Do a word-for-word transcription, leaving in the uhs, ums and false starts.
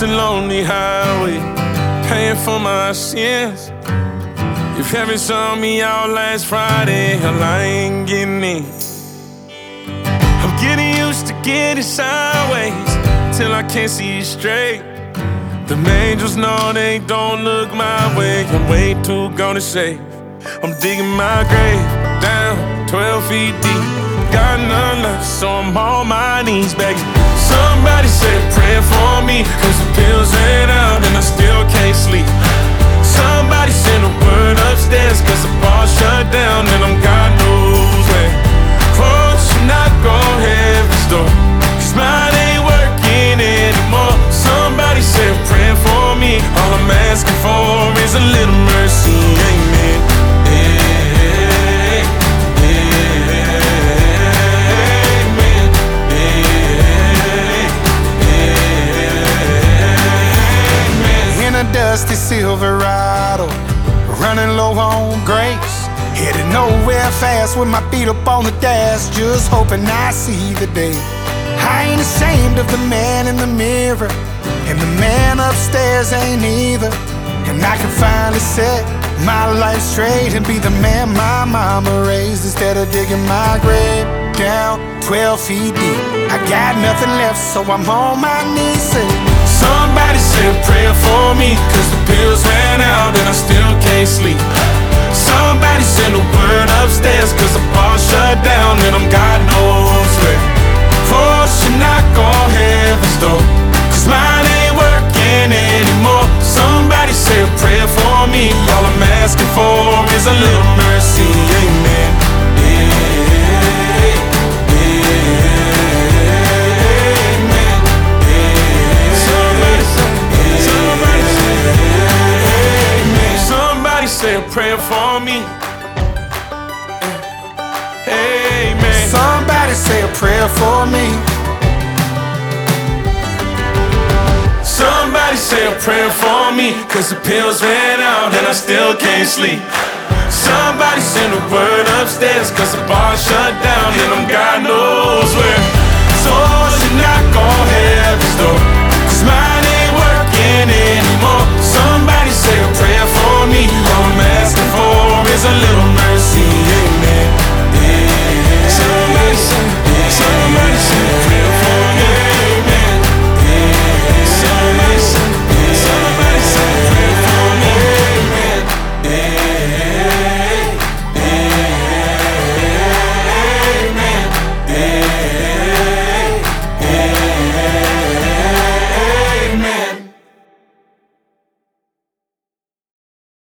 a lonely highway, paying for my sins. If heaven saw me out last Friday, hell, I ain't getting in. I'm getting used to getting sideways till I can't see straight. The angels know they don't look my way. I'm way too gone to say I'm digging my grave down twelve feet deep. Got none left, so I'm on my knees begging. Somebody said pray for me, cause the pills ran out and I still can't sleep. Somebody send a word upstairs, cause the bar shut down and I'm God knows where. Oh, should not go heaven's door, cause mine ain't working anymore. Somebody said pray for me, all I'm asking for is a little mercy, amen. Dusty Silverado, running low on grace, headed nowhere fast with my feet up on the dash, just hoping I see the day. I ain't ashamed of the man in the mirror, and the man upstairs ain't either. And I can finally set my life straight and be the man my mama raised, instead of digging my grave down twelve feet deep. I got nothing left, so I'm on my knees saying, somebody said pray for me, cause the pills ran out and I still can't sleep. Somebody send a word upstairs, cause the bar shut down and I'm God knows where. For should not go heaven's door, cause mine ain't working anymore. Somebody say a prayer for me, all I'm asking for is a little mercy, amen. Say a prayer for me, amen. Somebody say a prayer for me. Somebody say a prayer for me, cause the pills ran out and I still can't sleep. Somebody send a word upstairs, cause the bar shut down and I'm God knows where. So I should not go heaven's door, cause mine